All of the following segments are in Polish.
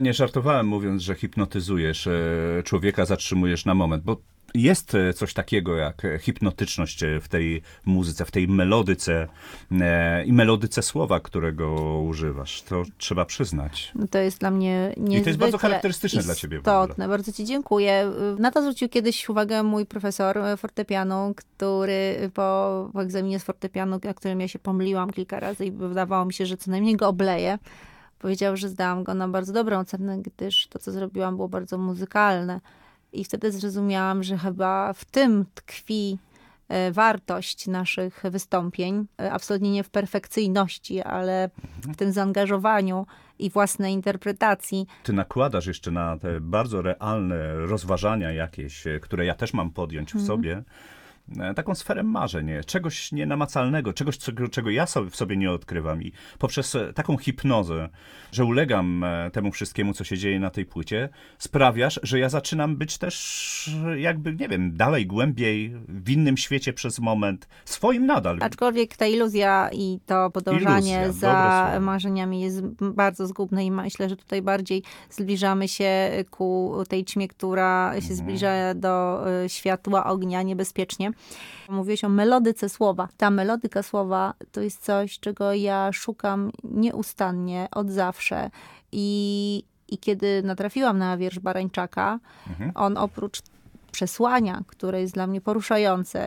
Nie żartowałem mówiąc, że hipnotyzujesz człowieka, zatrzymujesz na moment, bo jest coś takiego jak hipnotyczność w tej muzyce, w tej melodyce i melodyce słowa, którego używasz. To trzeba przyznać. No to jest dla mnie niezwykle I to jest bardzo charakterystyczne dla ciebie w ogóle. istotne. Bardzo ci dziękuję. Na to zwrócił kiedyś uwagę mój profesor fortepianu, który po egzaminie z fortepianu, na którym ja się pomyliłam kilka razy i wydawało mi się, że co najmniej go obleję, powiedział, że zdałam go na bardzo dobrą ocenę, gdyż to, co zrobiłam, było bardzo muzykalne. I wtedy zrozumiałam, że chyba w tym tkwi wartość naszych wystąpień. Absolutnie nie w perfekcyjności, ale w tym zaangażowaniu i własnej interpretacji. Ty nakładasz jeszcze na te bardzo realne rozważania jakieś, które ja też mam podjąć w sobie, taką sferę marzeń, czegoś nienamacalnego, czegoś, czego ja w sobie nie odkrywam. I poprzez taką hipnozę, że ulegam temu wszystkiemu, co się dzieje na tej płycie, sprawiasz, że ja zaczynam być też jakby, nie wiem, dalej, głębiej, w innym świecie przez moment, swoim nadal. Aczkolwiek ta iluzja i to podążanie za marzeniami jest bardzo zgubne i myślę, że tutaj bardziej zbliżamy się ku tej ćmie, która się zbliża do światła ognia niebezpiecznie. Mówiłeś o melodyce słowa. Ta melodyka słowa to jest coś, czego ja szukam nieustannie, od zawsze. I kiedy natrafiłam na wiersz Barańczaka, on oprócz przesłania, które jest dla mnie poruszające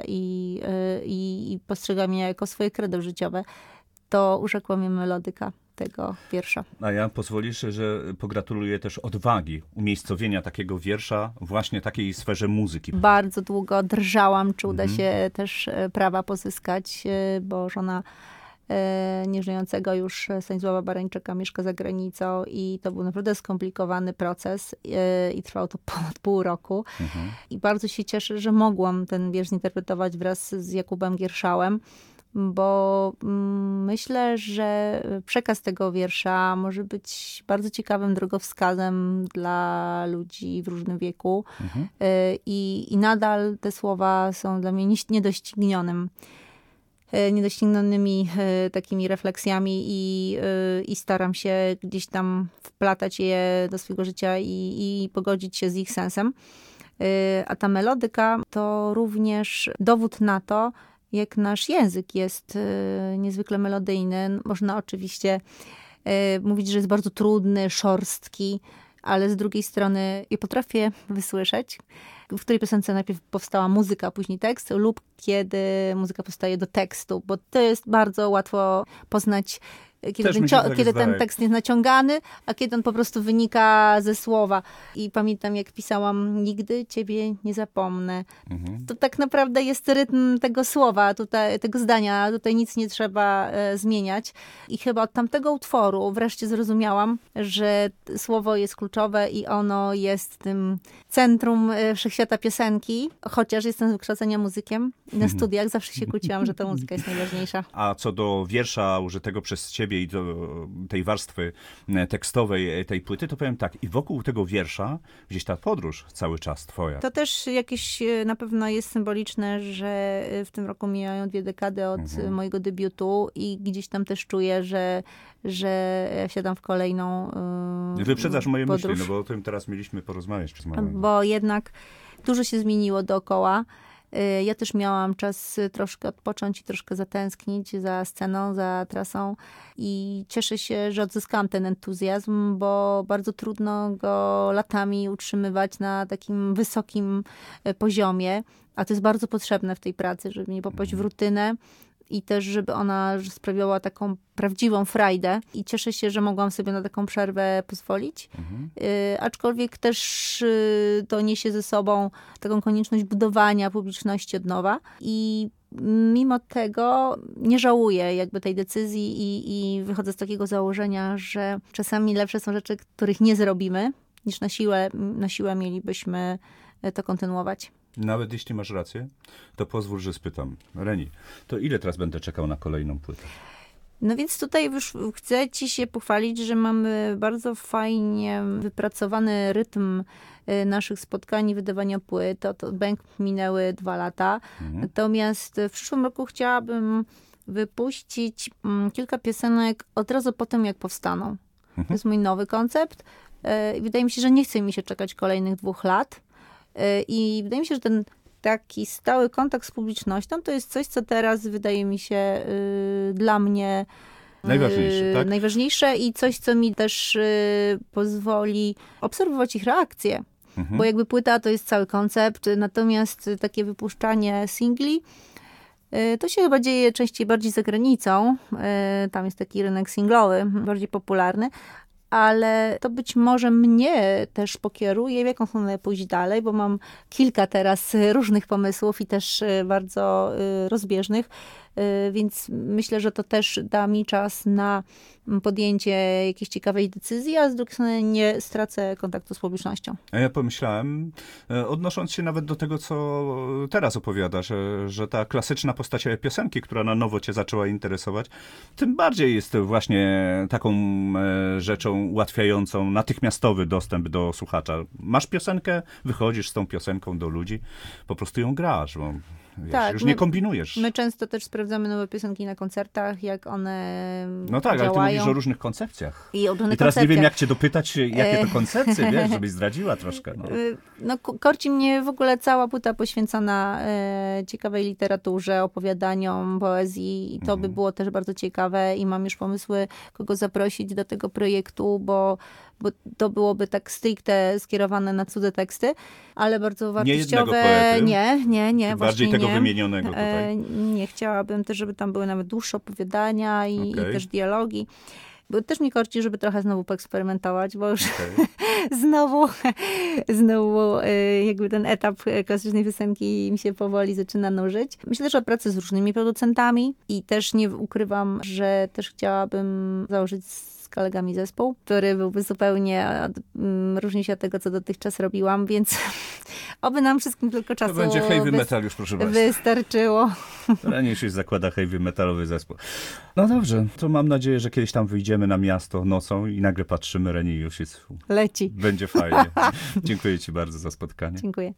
i postrzegam je jako swoje credo życiowe, to urzekła mnie melodyka tego wiersza. A ja pozwolisz, że pogratuluję też odwagi umiejscowienia takiego wiersza właśnie takiej sferze muzyki. Bardzo długo drżałam, czy uda się też prawa pozyskać, bo żona nieżyjącego już Stanisława Barańczaka mieszka za granicą i to był naprawdę skomplikowany proces i trwało to ponad pół roku. I bardzo się cieszę, że mogłam ten wiersz zinterpretować wraz z Jakubem Gierszałem, bo myślę, że przekaz tego wiersza może być bardzo ciekawym drogowskazem dla ludzi w różnym wieku. I nadal te słowa są dla mnie niedoścignionymi takimi refleksjami i staram się gdzieś tam wplatać je do swojego życia i pogodzić się z ich sensem. A ta melodyka to również dowód na to, jak nasz język jest niezwykle melodyjny. Można oczywiście mówić, że jest bardzo trudny, szorstki, ale z drugiej strony ja potrafię wysłyszeć, w której piosence najpierw powstała muzyka, a później tekst, lub kiedy muzyka powstaje do tekstu, bo to jest bardzo łatwo poznać, kiedy ten tekst jest naciągany, a kiedy on po prostu wynika ze słowa. I pamiętam, jak pisałam "Nigdy ciebie nie zapomnę". To tak naprawdę jest rytm tego słowa, tego zdania. Tutaj nic nie trzeba zmieniać. I chyba od tamtego utworu wreszcie zrozumiałam, że słowo jest kluczowe i ono jest tym centrum wszechświata piosenki. Chociaż jestem z wykształcenia muzykiem i na studiach zawsze się kłóciłam, że ta muzyka jest najważniejsza. A co do wiersza użytego przez ciebie i do tej warstwy tekstowej tej płyty, to powiem tak, i wokół tego wiersza gdzieś ta podróż cały czas twoja. To też jakieś na pewno jest symboliczne, że w tym roku mijają 2 dekady od mojego debiutu i gdzieś tam też czuję, że wsiadam w kolejną Wyprzedzasz moje podróż. myśli, no bo o tym teraz mieliśmy porozmawiać przez moment. Bo jednak dużo się zmieniło dookoła. Ja też miałam czas troszkę odpocząć i troszkę zatęsknić za sceną, za trasą i cieszę się, że odzyskałam ten entuzjazm, bo bardzo trudno go latami utrzymywać na takim wysokim poziomie, a to jest bardzo potrzebne w tej pracy, żeby nie popaść w rutynę i też, żeby ona sprawiała taką prawdziwą frajdę. I cieszę się, że mogłam sobie na taką przerwę pozwolić. Aczkolwiek też to niesie ze sobą taką konieczność budowania publiczności od nowa. I mimo tego nie żałuję jakby tej decyzji i wychodzę z takiego założenia, że czasami lepsze są rzeczy, których nie zrobimy, niż na siłę mielibyśmy to kontynuować. Nawet jeśli masz rację, to pozwól, że spytam. Reni, to ile teraz będę czekał na kolejną płytę? No więc tutaj już chcę ci się pochwalić, że mamy bardzo fajnie wypracowany rytm naszych spotkań i wydawania płyt. Od Bęk minęły 2 lata. Natomiast w przyszłym roku chciałabym wypuścić kilka piosenek od razu po tym, jak powstaną. To jest mój nowy koncept. I wydaje mi się, że nie chce mi się czekać kolejnych 2 lat. I wydaje mi się, że ten taki stały kontakt z publicznością to jest coś, co teraz wydaje mi się dla mnie Najważniejsze, tak? najważniejsze i coś, co mi też pozwoli obserwować ich reakcje. Bo jakby płyta to jest cały koncept, natomiast takie wypuszczanie singli to się chyba dzieje częściej bardziej za granicą. Tam jest taki rynek singlowy, bardziej popularny. Ale to być może mnie też pokieruje, w jaką stronę pójść dalej, bo mam kilka teraz różnych pomysłów i też bardzo rozbieżnych, więc myślę, że to też da mi czas na podjęcie jakiejś ciekawej decyzji, a z drugiej strony nie stracę kontaktu z publicznością. A ja pomyślałem, odnosząc się nawet do tego, co teraz opowiadasz, że ta klasyczna postać piosenki, która na nowo cię zaczęła interesować, tym bardziej jest właśnie taką rzeczą ułatwiającą natychmiastowy dostęp do słuchacza. Masz piosenkę, wychodzisz z tą piosenką do ludzi, po prostu ją grasz, bo wiesz, Tak, już nie kombinujesz. My często też sprawdzamy nowe piosenki na koncertach, jak one No tak, działają. ale ty mówisz o różnych koncepcjach. I o różnych teraz nie wiem, koncepcjach. jak cię dopytać, jakie to koncepcje, wiesz, żebyś zdradziła troszkę. No. No, korci mnie w ogóle cała płyta poświęcona ciekawej literaturze, opowiadaniom, poezji i to by było też bardzo ciekawe i mam już pomysły, kogo zaprosić do tego projektu, bo to byłoby tak stricte skierowane na cudze teksty, ale bardzo wartościowe. jednego poety? Nie. Bardziej tego nie. wymienionego tutaj. Nie, chciałabym też, żeby tam były nawet dłuższe opowiadania i też dialogi. Bo też mnie korci, żeby trochę znowu poeksperymentować, bo już znowu jakby ten etap klasycznej piosenki mi się powoli zaczyna nużyć. Myślę też o pracy z różnymi producentami i też nie ukrywam, że też chciałabym założyć z kolegami zespół, który byłby zupełnie różni się od tego, co dotychczas robiłam, więc oby nam wszystkim tylko czasu To będzie heavy metal już, proszę Państwa. wystarczyło. Ranisz już zakłada heavy metalowy zespół. No dobrze, to mam nadzieję, że kiedyś tam wyjdziemy na miasto nocą i nagle patrzymy, Reni już jest... Leci. Będzie fajnie. Dziękuję ci bardzo za spotkanie. Dziękuję.